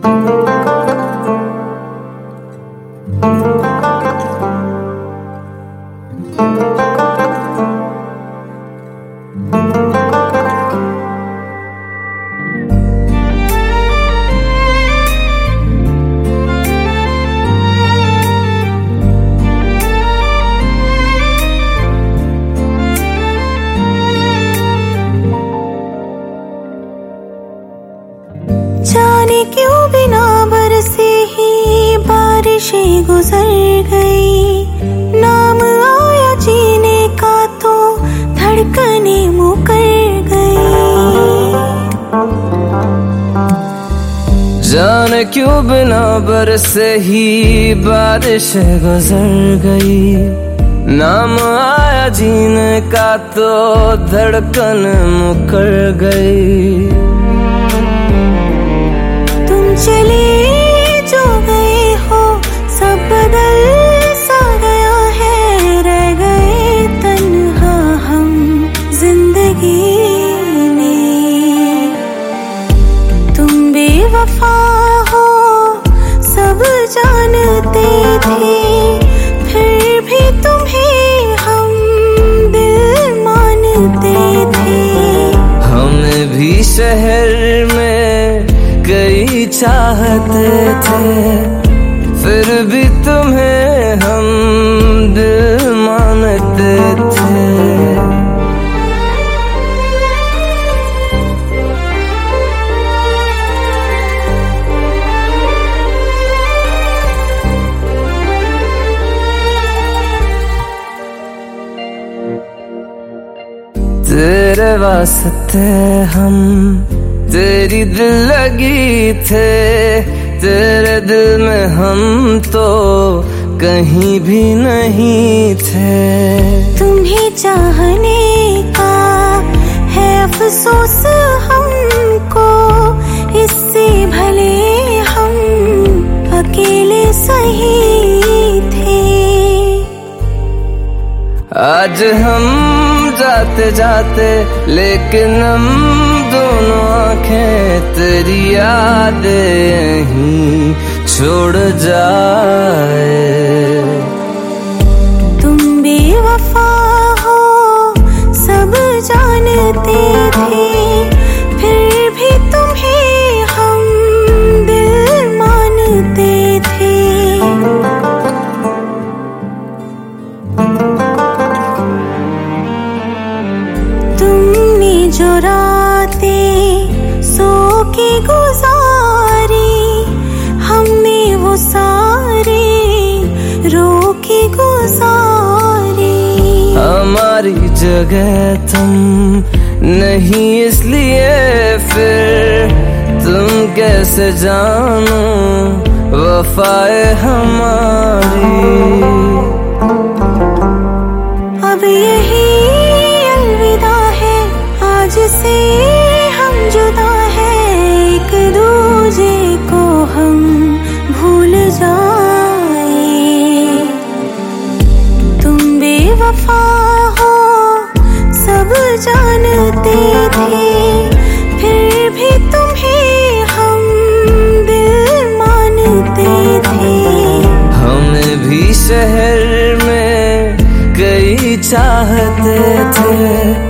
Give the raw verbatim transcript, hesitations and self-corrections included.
जाने क्यों बिना बरसे ही बारिशें गुजर गई। नाम आया जीने का तो धड़कने मुकर गई। जाने क्यों बिना बरसे ही बारिशें गुजर गई। नाम आया जीने का तो धड़कन मुकर गई। चले जो गए हो सब बदल सा गया है। रह गए तन्हा हम जिंदगी में। तुम बेवफा हो सब जानते थे, फिर भी तुम्हें हम दिल मानते थे। हमें भी शहर में कई चाहते थे, फिर भी तुम्हें हम दिल मानते थे। तेरे वास्ते हम तेरी दिल लगी थे। तेरे दिल में हम तो कहीं भी नहीं थे। तुम्हें चाहने का है अफसोस हमको, इससे भले हम अकेले सही थे। आज हम जाते जाते लेकिन हम दोनों आंखें तेरी यादें ही छोड़ जाए। तुम बेवफा हो सब जानते थे, फिर भी तुम्हें हम दिल मानते थे। तुमने जो रातें सो के गुजारी, हमने वो सारे रो के गुजारी। हमारी जगह तुम नहीं इसलिए फिर तुम कैसे जानो वफाए हमारी। अब यही अलविदा है, आज से हम जुदा है। एक दूजे को हम भूल जाए। तुम बेवफा हो सब जानते थे, फिर भी तुम्हें हम दिल मानते थे। हमें भी शहर में कई चाहते थे,